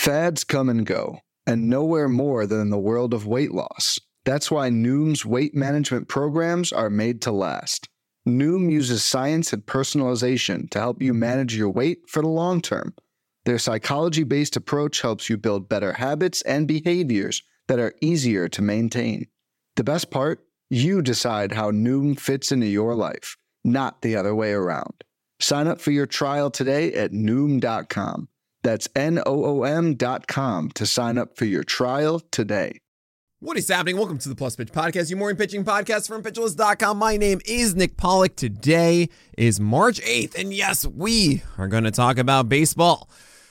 Fads come and go, and nowhere more than in the world of weight loss. That's why Noom's weight management programs are made to last. Noom uses science and personalization to help you manage your weight for the long term. Their psychology-based approach helps you build better habits and behaviors that are easier to maintain. The best part? You decide how Noom fits into your life, not the other way around. Sign up for your trial today at Noom.com. That's Noom.com to sign up for your trial today. What is happening? Welcome to the Plus Pitch Podcast, your morning pitching podcast from Pitcherlist.com. My name is Nick Pollack. Today is March 8th, and yes, we are going to talk about baseball.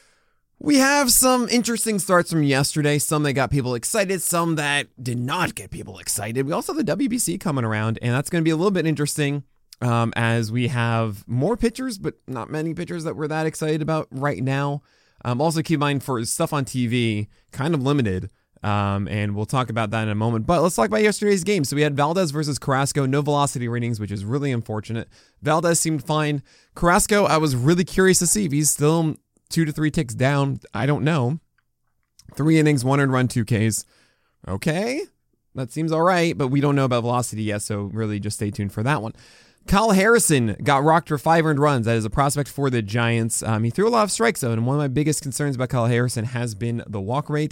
We have some interesting starts from yesterday, some that got people excited, some that did not get people excited. We also have the WBC coming around, and that's going to be a little bit interesting as we have more pitchers, but not many pitchers that we're that excited about right now. Also keep in mind for stuff on TV, kind of limited. And we'll talk about that in a moment. But let's talk about yesterday's game. So we had Valdez versus Carrasco, no velocity ratings, which is really unfortunate. Valdez seemed fine. Carrasco, I was really curious to see if he's still 2 to 3 ticks down. I don't know. 3 innings, 1 earned run, 2 Ks. Okay, that seems all right, but we don't know about velocity yet, so really just stay tuned for that one. Kyle Harrison got rocked for 5 earned runs. That is a prospect for the Giants. He threw a lot of strikes, though, and one of my biggest concerns about Kyle Harrison has been the walk rate.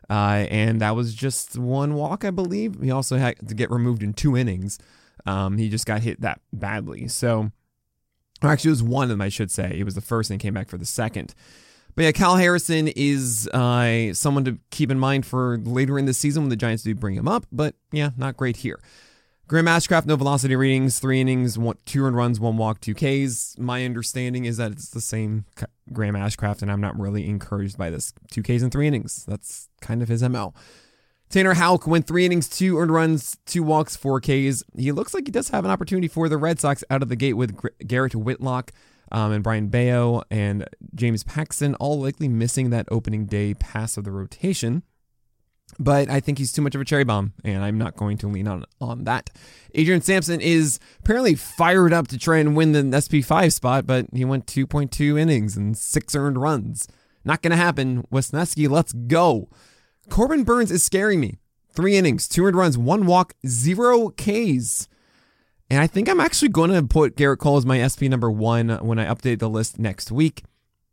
And that was just 1 walk, I believe. He also had to get removed in 2 innings. He just got hit that badly. So, actually, it was 1 of them, I should say. It was the first and came back for the second. But yeah, Kyle Harrison is someone to keep in mind for later in the season when the Giants do bring him up. But yeah, not great here. Graham Ashcraft, no velocity readings, 3 innings, 2 earned runs, 1 walk, 2 Ks. My understanding is that it's the same Graham Ashcraft, and I'm not really encouraged by this. 2 Ks in 3 innings. That's kind of his MO. Tanner Houck went 3 innings, 2 earned runs, 2 walks, 4 Ks. He looks like he does have an opportunity for the Red Sox out of the gate with Garrett Whitlock and Brian Bayo and James Paxton, all likely missing that opening day pass of the rotation. But I think he's too much of a cherry bomb, and I'm not going to lean on that. Adrian Sampson is apparently fired up to try and win the SP5 spot, but he went 2.2 innings and 6 earned runs. Not going to happen. Wisniewski, let's go. Corbin Burns is scaring me. 3 innings, 2 earned runs, 1 walk, 0 Ks. And I think I'm actually going to put Garrett Cole as my SP number 1 when I update the list next week.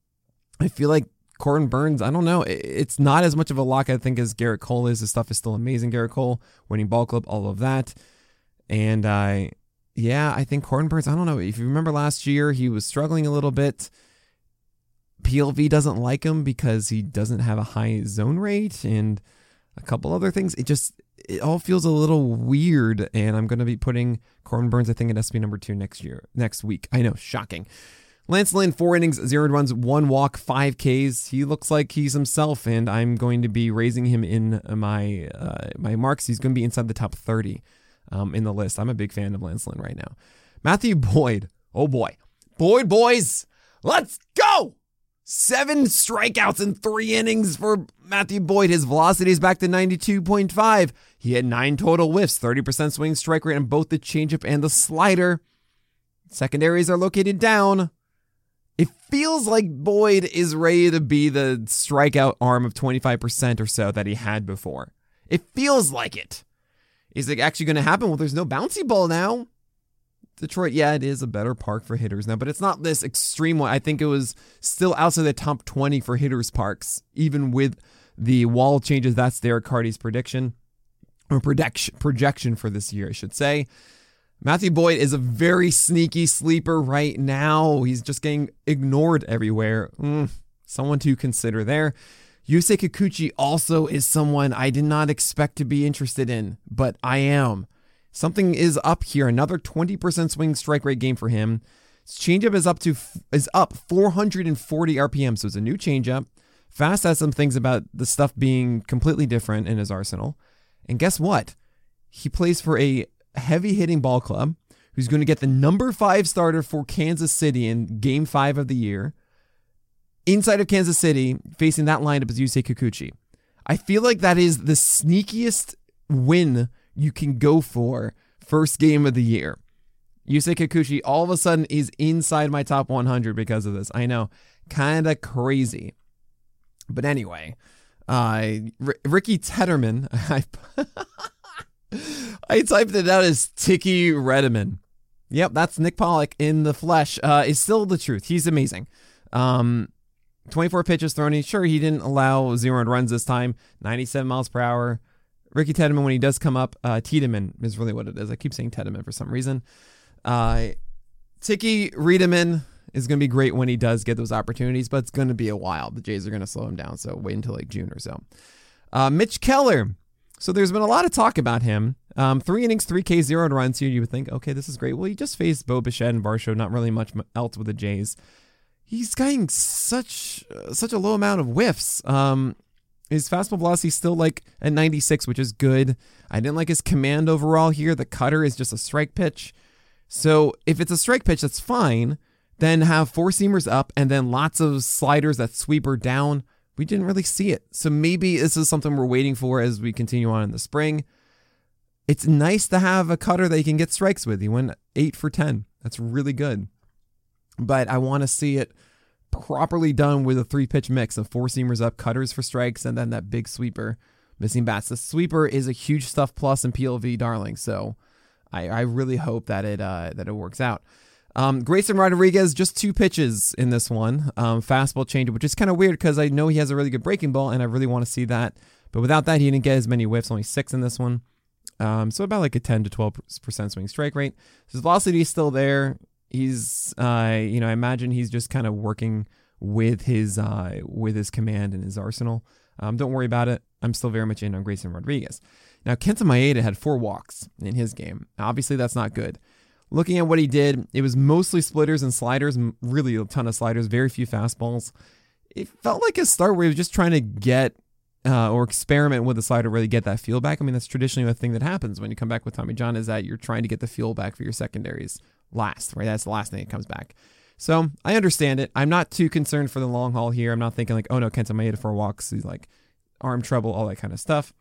I feel like Corbin Burns, I don't know. It's not as much of a lock, I think, as Garrett Cole is. His stuff is still amazing. Garrett Cole, winning ball club, all of that. And I think Corbin Burns, I don't know. If you remember last year, he was struggling a little bit. PLV doesn't like him because he doesn't have a high zone rate and a couple other things. It all feels a little weird. And I'm going to be putting Corbin Burns, I think, at SP number 2 next week. I know, shocking. Lance Lynn, 4 innings, 0 earned runs, 1 walk, 5 Ks. He looks like he's himself, and I'm going to be raising him in my marks. He's going to be inside the top 30 in the list. I'm a big fan of Lance Lynn right now. Matthew Boyd. Oh, boy. Boyd, boys. Let's go. 7 strikeouts in 3 innings for Matthew Boyd. His velocity is back to 92.5. He had 9 total whiffs, 30% swing strike rate on both the changeup and the slider. Secondaries are located down. It feels like Boyd is ready to be the strikeout arm of 25% or so that he had before. It feels like it. Is it actually going to happen? Well, there's no bouncy ball now. Detroit, yeah, it is a better park for hitters now, but it's not this extreme one. I think it was still outside the top 20 for hitters parks, even with the wall changes. That's Derek Carty's prediction, or projection for this year, I should say. Matthew Boyd is a very sneaky sleeper right now. He's just getting ignored everywhere. Someone to consider there. Yusei Kikuchi also is someone I did not expect to be interested in, but I am. Something is up here. Another 20% swing strike rate game for him. His changeup is up 440 RPM, so it's a new changeup. Fast has some things about the stuff being completely different in his arsenal. And guess what? He plays for a heavy hitting ball club who's going to get the number 5 starter for Kansas City in game 5 of the year. Inside of Kansas City, facing that lineup is Yusei Kikuchi. I feel like that is the sneakiest win you can go for first game of the year. Yusei Kikuchi all of a sudden is inside my top 100 because of this. I know, kind of crazy. But anyway, Ricky Tedderman, I typed it out as Tiki Redeman. Yep, that's Nick Pollock in the flesh. Is still the truth. He's amazing. 24 pitches thrown. Sure, he didn't allow 0 earned runs this time. 97 miles per hour. Ricky Tiedemann, when he does come up, Tiedemann is really what it is. I keep saying Tiedemann for some reason. Tiki Redeman is going to be great when he does get those opportunities, but it's going to be a while. The Jays are going to slow him down, so wait until like June or so. Mitch Keller. So there's been a lot of talk about him. 3 innings, 3 Ks, 0 earned runs here. You would think, okay, this is great. Well, he just faced Bo Bichette and Varsho, not really much else with the Jays. He's getting such a low amount of whiffs. His fastball velocity is still like at 96, which is good. I didn't like his command overall here. The cutter is just a strike pitch. So if it's a strike pitch, that's fine. Then have 4-seamers up and then lots of sliders that sweep her down. We didn't really see it. So maybe this is something we're waiting for as we continue on in the spring. It's nice to have a cutter that you can get strikes with. He went 8 for 10. That's really good. But I want to see it properly done with a 3-pitch mix of 4-seamers up, cutters for strikes, and then that big sweeper, missing bats. The sweeper is a huge stuff plus in PLV, darling. So I really hope that it works out. Grayson Rodriguez, just 2 pitches in this one. Fastball change, which is kind of weird because I know he has a really good breaking ball, and I really want to see that. But without that, he didn't get as many whiffs, only 6 in this one. So about like a 10 to 12% swing strike rate. His velocity is still there. He's, I imagine he's just kind of working with his command and his arsenal. Don't worry about it. I'm still very much in on Grayson Rodriguez. Now, Kenta Maeda had 4 walks in his game. Obviously, that's not good. Looking at what he did, it was mostly splitters and sliders, really a ton of sliders, very few fastballs. It felt like a start where he was just trying to get or experiment with the slider, really get that feel back. I mean, that's traditionally a thing that happens when you come back with Tommy John, is that you're trying to get the feel back for your secondaries last, right? That's the last thing that comes back. So I understand it. I'm not too concerned for the long haul here. I'm not thinking like, oh no, Kenta Maeda 4 walks, he's like arm trouble, all that kind of stuff.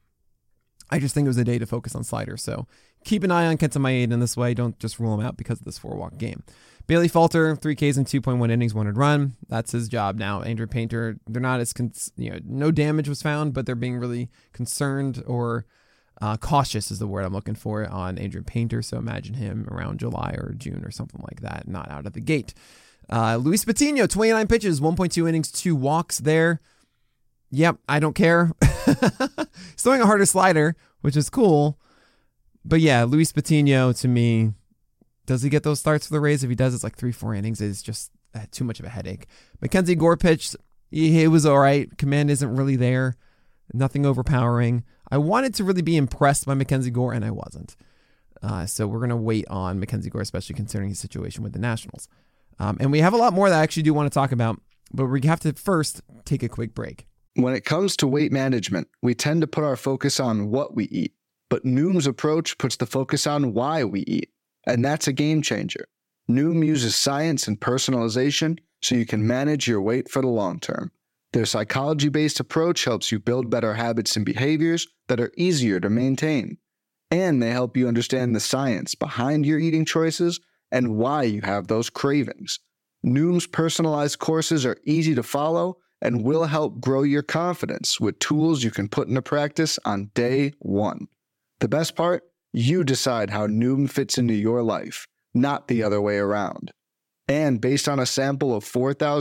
I just think it was a day to focus on sliders. So keep an eye on Kenta Maeda in this way. Don't just rule him out because of this 4-walk game. Bailey Falter, 3 Ks and 2.1 innings, 1 earned run. That's his job now. Andrew Painter, they're not as, no damage was found, but they're being really concerned or cautious is the word I'm looking for on Andrew Painter. So imagine him around July or June or something like that, not out of the gate. Luis Patino, 29 pitches, 1.2 innings, 2 walks there. Yep, I don't care. He's throwing a harder slider, which is cool. But yeah, Luis Patino, to me, does he get those starts for the Rays? If he does, it's like 3-4 innings. It's just too much of a headache. Mackenzie Gore pitched. It was all right. Command isn't really there. Nothing overpowering. I wanted to really be impressed by Mackenzie Gore, and I wasn't. So we're going to wait on Mackenzie Gore, especially considering his situation with the Nationals. And we have a lot more that I actually do want to talk about, but we have to first take a quick break. When it comes to weight management, we tend to put our focus on what we eat, but Noom's approach puts the focus on why we eat, and that's a game changer. Noom uses science and personalization so you can manage your weight for the long term. Their psychology-based approach helps you build better habits and behaviors that are easier to maintain, and they help you understand the science behind your eating choices and why you have those cravings. Noom's personalized courses are easy to follow and will help grow your confidence with tools you can put into practice on day 1. The best part? You decide how Noom fits into your life, not the other way around. And based on a sample of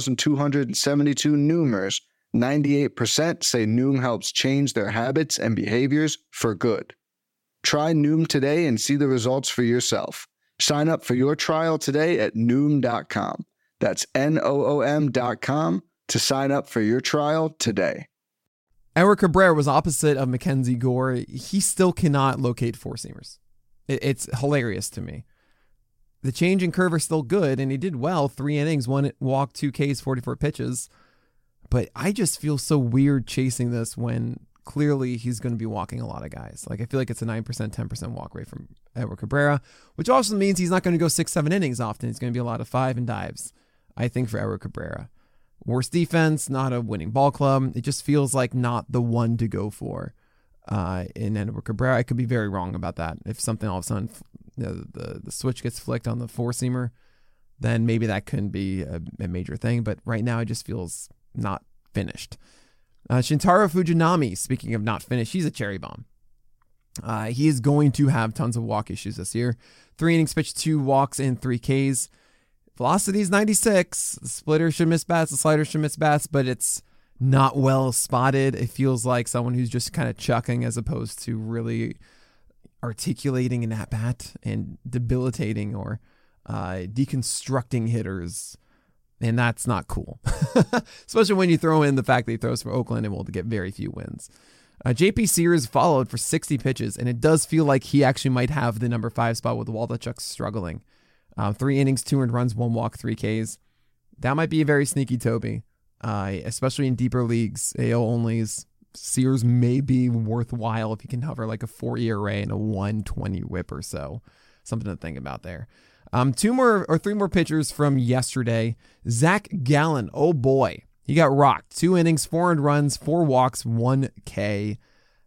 4,272 Noomers, 98% say Noom helps change their habits and behaviors for good. Try Noom today and see the results for yourself. Sign up for your trial today at Noom.com. That's Noom.com to sign up for your trial today. Eric Cabrera was opposite of Mackenzie Gore. He still cannot locate 4-seamers. It's hilarious to me. The change in curve are still good, and he did well. 3 innings, 1 walk, 2 Ks, 44 pitches. But I just feel so weird chasing this when clearly he's going to be walking a lot of guys. Like, I feel like it's a 9%, 10% walk rate from Edward Cabrera, which also means he's not going to go 6-7 innings often. It's going to be a lot of 5 and dives, I think, for Edward Cabrera. Worse defense, not a winning ball club. It just feels like not the one to go for in Edward Cabrera. I could be very wrong about that. If something all of a sudden the switch gets flicked on the 4-seamer, then maybe that couldn't be a major thing. But right now it just feels not finished. Shintaro Fujinami, speaking of not finished, he's a cherry bomb. He is going to have tons of walk issues this year. 3 innings pitched, 2 walks, and 3 Ks. Velocity is 96. The splitter should miss bats. The slider should miss bats, but it's not well spotted. It feels like someone who's just kind of chucking as opposed to really articulating an at-bat and debilitating or deconstructing hitters. And that's not cool, especially when you throw in the fact that he throws for Oakland and will get very few wins. JP Sears followed for 60 pitches, and it does feel like he actually might have the number 5 spot with Waldichuk struggling. 3 innings, 2 earned runs, 1 walk, 3 Ks. That might be a very sneaky Toby, especially in deeper leagues, AL onlys. Sears may be worthwhile if he can hover like a 4 ERA and a 120 whip or so. Something to think about there. 3 more pitchers from yesterday. Zach Gallen, oh boy, he got rocked. 2 innings, 4 earned runs, 4 walks, 1 K.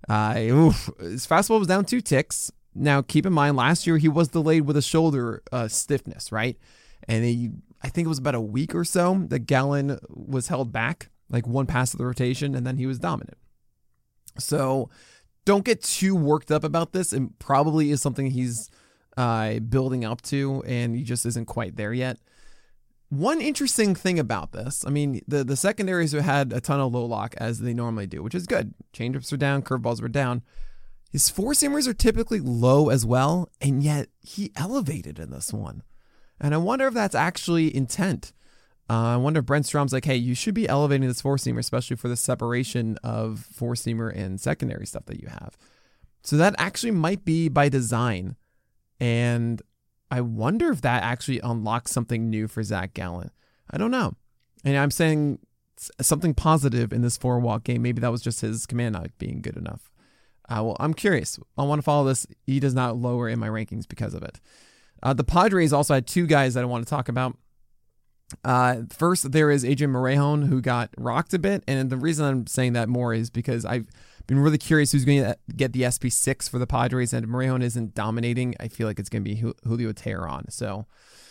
His fastball was down 2 ticks. Now, keep in mind, last year he was delayed with a shoulder stiffness, right? And I think it was about a week or so that Gallen was held back, like 1 pass of the rotation, and then he was dominant. So don't get too worked up about this. It probably is something he's building up to, and he just isn't quite there yet. One interesting thing about this, I mean, the secondaries had a ton of low lock as they normally do, which is good. Changeups are down, curveballs were down. His 4-seamers are typically low as well, and yet he elevated in this one. And I wonder if that's actually intent. I wonder if Brent Strom's like, hey, you should be elevating this 4-seamer, especially for the separation of 4-seamer and secondary stuff that you have. So that actually might be by design. And I wonder if that actually unlocks something new for Zach Gallen. I don't know. And I'm saying something positive in this 4-walk game. Maybe that was just his command not being good enough. Well, I'm curious. I want to follow this. He does not lower in my rankings because of it. The Padres also had 2 guys that I want to talk about. First, there is Adrian Morejon, who got rocked a bit. And the reason I'm saying that more is because I've been really curious who's going to get the SP6 for the Padres. And if Morejon isn't dominating, I feel like it's going to be Julio Teheran. So,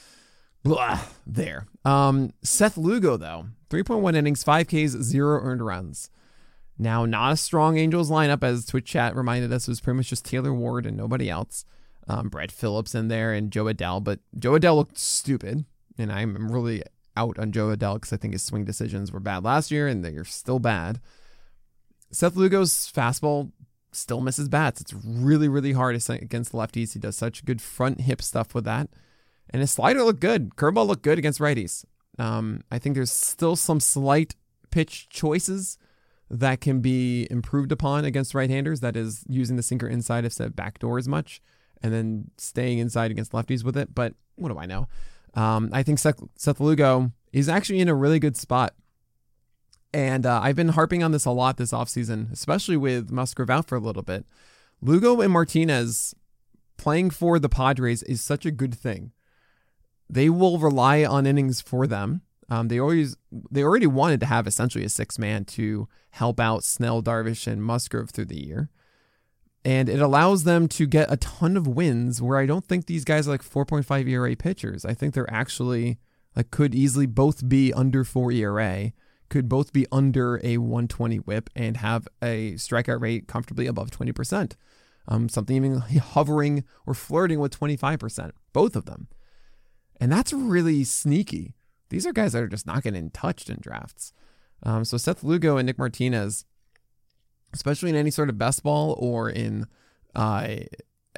there. Seth Lugo, though. 3.1 innings, 5 Ks, 0 earned runs. Now, not a strong Angels lineup, as Twitch chat reminded us. It was pretty much just Taylor Ward and nobody else. Brett Phillips in there and Joe Adell. But Joe Adell looked stupid. And I'm really out on Joe Adell because I think his swing decisions were bad last year and they're still bad. Seth Lugo's fastball still misses bats. It's really, really hard against the lefties. He does such good front hip stuff with that. And his slider looked good. Curveball looked good against righties. I think there's still some slight pitch choices that can be improved upon against right-handers. That is using the sinker inside instead of backdoor as much and then staying inside against lefties with it. But what do I know? I think Seth Lugo is actually in a really good spot. And I've been harping on this a lot this offseason, especially with Musgrove out for a little bit. Lugo and Martinez playing for the Padres is such a good thing. They will rely on innings for them. They already wanted to have essentially a 6-man to help out Snell, Darvish, and Musgrove through the year. And it allows them to get a ton of wins where I don't think these guys are like 4.5 ERA pitchers. I think they're actually could easily both be under 4 ERA, could both be under a 120 whip and have a strikeout rate comfortably above 20%. Something even hovering or flirting with 25%, both of them. And that's really sneaky. These are guys that are just not getting touched in drafts. So Seth Lugo and Nick Martinez, especially in any sort of best ball or in NL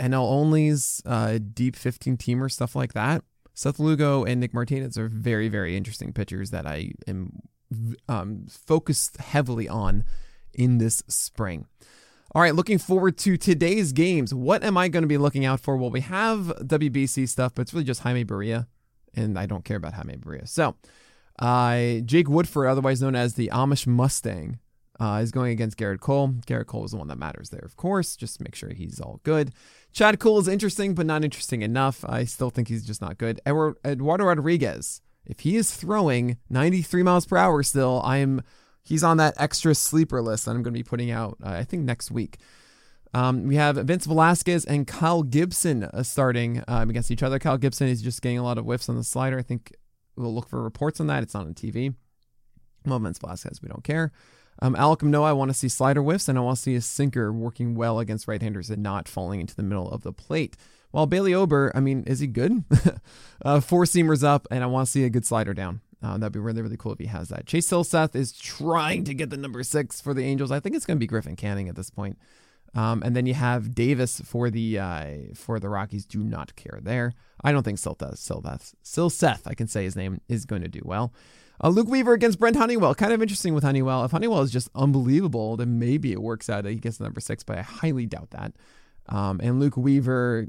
onlys, deep 15-teamer, stuff like that. Seth Lugo and Nick Martinez are very, very interesting pitchers that I am focused heavily on in this spring. All right, looking forward to today's games. What am I going to be looking out for? Well, we have WBC stuff, but it's really just Jaime Barria, and I don't care about Jaime Barria. So, Jake Woodford, otherwise known as the Amish Mustang, is going against Garrett Cole. Garrett Cole is the one that matters there, of course. Just to make sure he's all good. Chad Cole is interesting, but not interesting enough. I still think he's just not good. Eduardo Rodriguez, if he is throwing 93 miles per hour still, he's on that extra sleeper list that I'm going to be putting out, I think, next week. We have Vince Velasquez and Kyle Gibson starting against each other. Kyle Gibson is just getting a lot of whiffs on the slider. I think we'll look for reports on that. It's not on TV. Well, Vince Velasquez, we don't care. Alec Manoah, I want to see slider whiffs, and I want to see a sinker working well against right-handers and not falling into the middle of the plate. While Bailey Ober, I mean, is he good? 4-seamers up, and I want to see a good slider down. That'd be really, really cool if he has that. Chase Silseth is trying to get the number 6 for the Angels. I think it's going to be Griffin Canning at this point. And then you have Davis for the Rockies. Do not care there. I don't think Silseth, I can say his name, is going to do well. Luke Weaver against Brent Honeywell. Kind of interesting with Honeywell. If Honeywell is just unbelievable, then maybe it works out that he gets the number 6, but I highly doubt that. And Luke Weaver,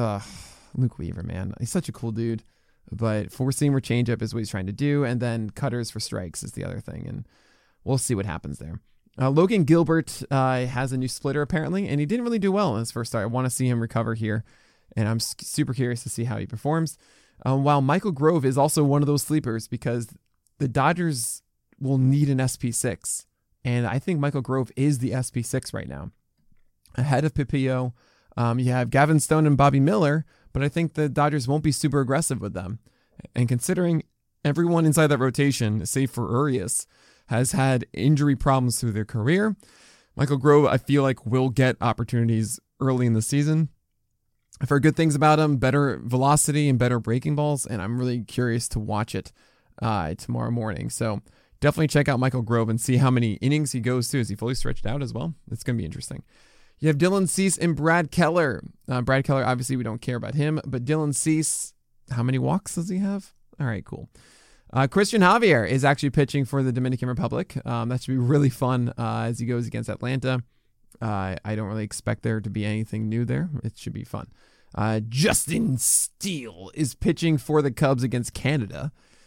man, he's such a cool dude. But 4-seamer changeup is what he's trying to do, and then cutters for strikes is the other thing, and we'll see what happens there. Logan Gilbert has a new splitter apparently, and he didn't really do well in his first start. I want to see him recover here, and I'm super curious to see how he performs. While Michael Grove is also one of those sleepers because the Dodgers will need an SP6, and I think Michael Grove is the SP6 right now. Ahead of Pipillo, you have Gavin Stone and Bobby Miller, but I think the Dodgers won't be super aggressive with them. And considering everyone inside that rotation, save for Urias, has had injury problems through their career, Michael Grove, I feel like, will get opportunities early in the season. I've heard good things about him, better velocity and better breaking balls, and I'm really curious to watch it tomorrow morning. So definitely check out Michael Grove and see how many innings he goes through. Is he fully stretched out as well? It's going to be interesting. You have Dylan Cease and Brad Keller. Brad Keller, obviously, we don't care about him, but Dylan Cease, how many walks does he have? All right, cool. Christian Javier is actually pitching for the Dominican Republic. That should be really fun as he goes against Atlanta. I don't really expect there to be anything new there. It should be fun. Justin Steele is pitching for the Cubs against Canada.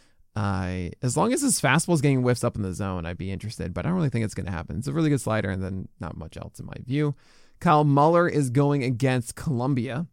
As long as his fastball is getting whiffs up in the zone, I'd be interested, but I don't really think it's going to happen. It's a really good slider and then not much else in my view. Kyle Muller is going against Colombia.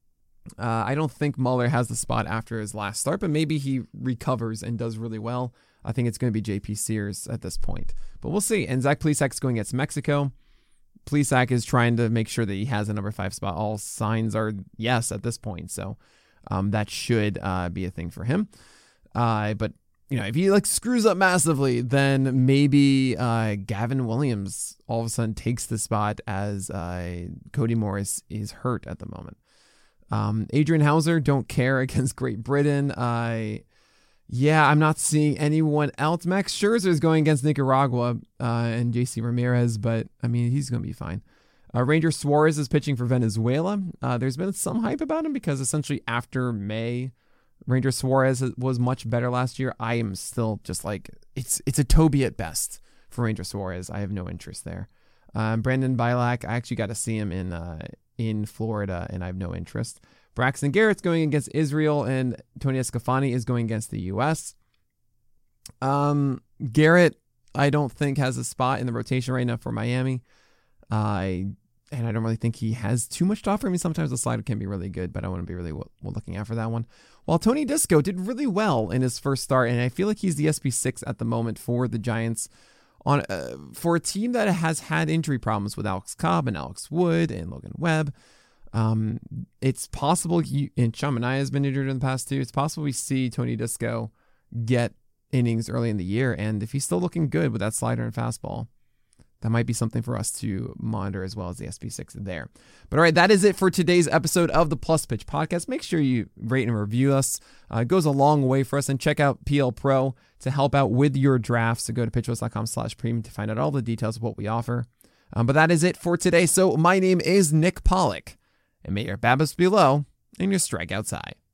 I don't think Muller has the spot after his last start, but maybe he recovers and does really well. I think it's going to be JP Sears at this point, but we'll see. And Zach Plesac is going against Mexico. Plesac is trying to make sure that he has a number 5 spot. All signs are yes at this point, so that should be a thing for him. But you know, if he screws up massively, then maybe Gavin Williams all of a sudden takes the spot as Cody Morris is hurt at the moment. Adrian Hauser, don't care against Great Britain. I'm not seeing anyone else. Max Scherzer is going against Nicaragua and JC Ramirez, but I mean, he's going to be fine. Ranger Suarez is pitching for Venezuela. There's been some hype about him because essentially after May, Ranger Suarez was much better last year. I am still just it's a Toby at best for Ranger Suarez. I have no interest there. Brandon Bilak, I actually got to see him in Florida, and I have no interest. Braxton Garrett's going against Israel, and Tony Escafani is going against the U.S. Garrett, I don't think has a spot in the rotation right now for Miami. And I don't really think he has too much to offer. I mean, sometimes the slider can be really good, but I want to be really looking out for that one. While Tony Disco did really well in his first start, and I feel like he's the SP6 at the moment for the Giants for a team that has had injury problems with Alex Cobb and Alex Wood and Logan Webb. It's possible and Sean Manaea has been injured in the past too. It's possible we see Tony Disco get innings early in the year, and if he's still looking good with that slider and fastball, that might be something for us to monitor as well as the SP6 there. But all right, that is it for today's episode of the Plus Pitch Podcast. Make sure you rate and review us. It goes a long way for us. And check out PL Pro to help out with your drafts. So go to pitchwist.com/premium to find out all the details of what we offer. But that is it for today. So my name is Nick Pollock. And may your BABIPs be low and your strikeouts high.